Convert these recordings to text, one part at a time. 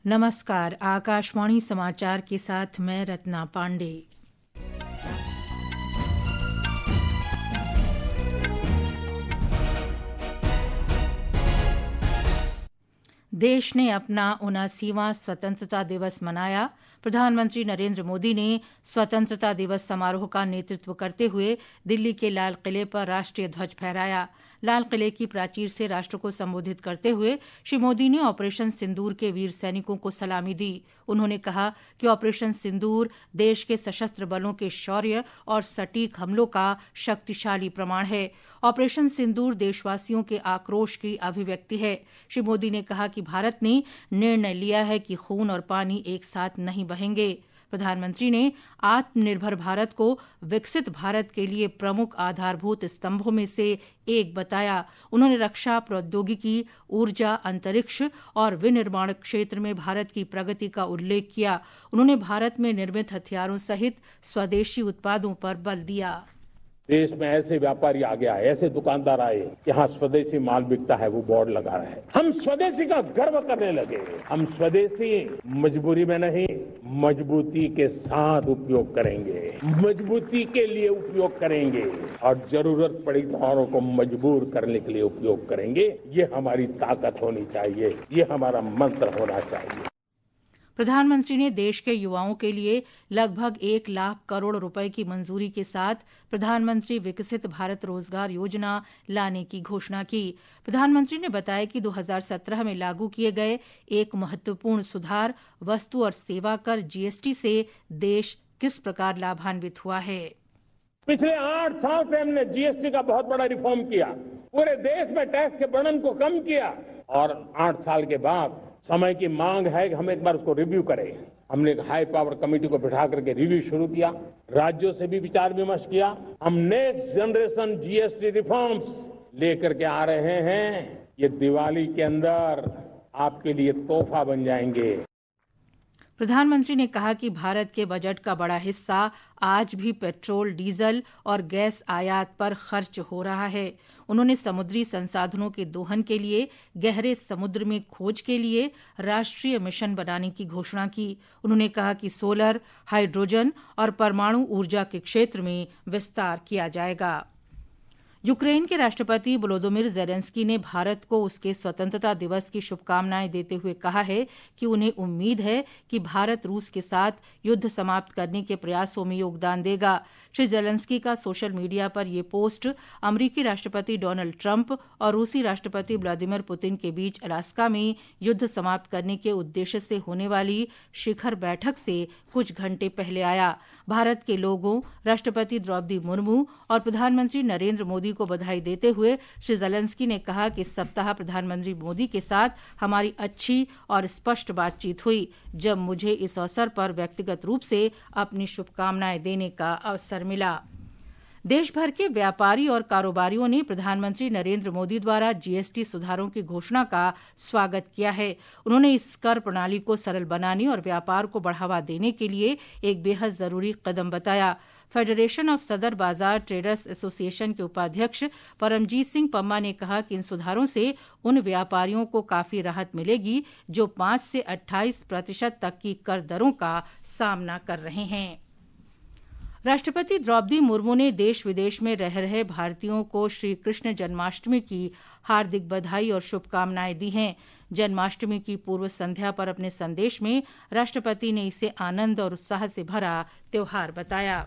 नमस्कार, आकाशवाणी समाचार के साथ मैं रत्ना पांडे। देश ने अपना 79वां स्वतंत्रता दिवस मनाया। प्रधानमंत्री नरेंद्र मोदी ने स्वतंत्रता दिवस समारोह का नेतृत्व करते हुए दिल्ली के लाल किले पर राष्ट्रीय ध्वज फहराया। लाल किले की प्राचीर से राष्ट्र को संबोधित करते हुए श्री मोदी ने ऑपरेशन सिंदूर के वीर सैनिकों को सलामी दी। उन्होंने कहा कि ऑपरेशन सिंदूर देश के सशस्त्र बलों के शौर्य और सटीक हमलों का शक्तिशाली प्रमाण है। ऑपरेशन सिंदूर देशवासियों के आक्रोश की अभिव्यक्ति है। श्री मोदी ने कहा कि भारत ने निर्णय लिया है कि खून और पानी एक साथ नहीं बहेंगे। प्रधानमंत्री ने आत्मनिर्भर भारत को विकसित भारत के लिए प्रमुख आधारभूत स्तंभों में से एक बताया। उन्होंने रक्षा प्रौद्योगिकी, ऊर्जा, अंतरिक्ष और विनिर्माण क्षेत्र में भारत की प्रगति का उल्लेख किया। उन्होंने भारत में निर्मित हथियारों सहित स्वदेशी उत्पादों पर बल दिया। देश में ऐसे व्यापारी आ गया, ऐसे दुकानदार आए, यहाँ स्वदेशी माल बिकता है, वो बोर्ड लगा रहे हैं। हम स्वदेशी का गर्व करने लगे। हम स्वदेशी मजबूरी में नहीं, मजबूती के साथ उपयोग करेंगे, मजबूती के लिए उपयोग करेंगे और जरूरत पड़ी तो औरों को मजबूर करने के लिए उपयोग करेंगे। ये हमारी ताकत होनी चाहिए, ये हमारा मंत्र होना चाहिए। प्रधानमंत्री ने देश के युवाओं के लिए लगभग 1 लाख करोड़ रुपए की मंजूरी के साथ प्रधानमंत्री विकसित भारत रोजगार योजना लाने की घोषणा की। प्रधानमंत्री ने बताया कि 2017 में लागू किए गए एक महत्वपूर्ण सुधार वस्तु और सेवा कर जीएसटी से देश किस प्रकार लाभान्वित हुआ है। पिछले 8 साल से हमने जीएसटी का बहुत बड़ा रिफॉर्म किया, पूरे देश में टैक्स के बर्डन को कम किया और 8 साल के बाद समय की मांग है कि हम एक बार उसको रिव्यू करें। हमने एक हाई पावर कमेटी को बिठा करके रिव्यू शुरू किया, राज्यों से भी विचार विमर्श किया। हम नेक्स्ट जनरेशन जीएसटी रिफॉर्म्स लेकर के आ रहे हैं। ये दिवाली के अंदर आपके लिए तोहफा बन जाएंगे। प्रधानमंत्री ने कहा कि भारत के बजट का बड़ा हिस्सा आज भी पेट्रोल, डीजल और गैस आयात पर खर्च हो रहा है। उन्होंने समुद्री संसाधनों के दोहन के लिए गहरे समुद्र में खोज के लिए राष्ट्रीय मिशन बनाने की घोषणा की। उन्होंने कहा कि सोलर, हाइड्रोजन और परमाणु ऊर्जा के क्षेत्र में विस्तार किया जाएगा। यूक्रेन के राष्ट्रपति वोलोदिमीर ज़ेलेंस्की ने भारत को उसके स्वतंत्रता दिवस की शुभकामनाएं देते हुए कहा है कि उन्हें उम्मीद है कि भारत रूस के साथ युद्ध समाप्त करने के प्रयासों में योगदान देगा। श्री ज़ेलेंस्की का सोशल मीडिया पर यह पोस्ट अमेरिकी राष्ट्रपति डोनाल्ड ट्रंप और रूसी राष्ट्रपति व्लादिमीर पुतिन के बीच अलास्का में युद्ध समाप्त करने के उद्देश्य से होने वाली शिखर बैठक से कुछ घंटे पहले आया। भारत के लोगों, राष्ट्रपति द्रौपदी मुर्मू और प्रधानमंत्री नरेंद्र मोदी को बधाई देते हुए श्री ज़ेलेंस्की ने कहा कि इस सप्ताह प्रधानमंत्री मोदी के साथ हमारी अच्छी और स्पष्ट बातचीत हुई, जब मुझे इस अवसर पर व्यक्तिगत रूप से अपनी शुभकामनाएं देने का अवसर मिला। देश भर के व्यापारी और कारोबारियों ने प्रधानमंत्री नरेंद्र मोदी द्वारा जीएसटी सुधारों की घोषणा का स्वागत किया है। उन्होंने इस कर प्रणाली को सरल बनाने और व्यापार को बढ़ावा देने के लिए एक बेहद जरूरी कदम बताया। फेडरेशन ऑफ सदर बाजार ट्रेडर्स एसोसिएशन के उपाध्यक्ष परमजीत सिंह पम्मा ने कहा कि इन सुधारों से उन व्यापारियों को काफी राहत मिलेगी जो 5 से 28% तक की कर दरों का सामना कर रहे हैं। राष्ट्रपति द्रौपदी मुर्मू ने देश विदेश में रह रहे भारतीयों को श्री कृष्ण जन्माष्टमी की हार्दिक बधाई और शुभकामनाएं दी हैं। जन्माष्टमी की पूर्व संध्या पर अपने संदेश में राष्ट्रपति ने इसे आनंद और उत्साह से भरा त्योहार बताया।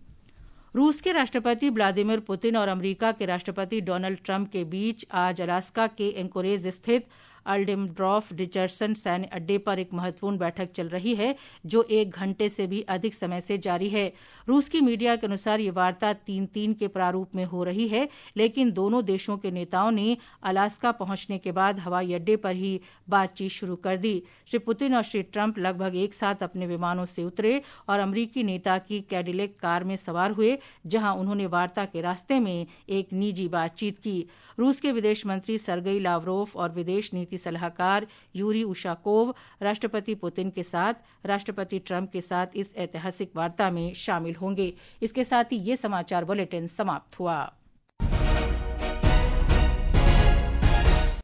रूस के राष्ट्रपति व्लादिमीर पुतिन और अमेरिका के राष्ट्रपति डोनाल्ड ट्रंप के बीच आज अलास्का के एंकोरेज स्थित अल्डेमड्रॉफ रिचर्डसन सैन्य अड्डे पर एक महत्वपूर्ण बैठक चल रही है, जो 1 घंटे से भी अधिक समय से जारी है। रूस की मीडिया के अनुसार ये वार्ता 3-3 के प्रारूप में हो रही है, लेकिन दोनों देशों के नेताओं ने अलास्का पहुंचने के बाद हवाई अड्डे पर ही बातचीत शुरू कर दी। श्री पुतिन और श्री ट्रंप लगभग एक साथ अपने विमानों से उतरे और अमेरिकी नेता की कैडिलैक कार में सवार हुए, जहां उन्होंने वार्ता के रास्ते में एक निजी बातचीत की। रूस के विदेश मंत्री सर्गेई लावरोव और विदेश नीति सलाहकार यूरी उशाकोव राष्ट्रपति पुतिन के साथ राष्ट्रपति ट्रंप के साथ इस ऐतिहासिक वार्ता में शामिल होंगे। इसके साथ ही ये समाचार बुलेटिन समाप्त हुआ।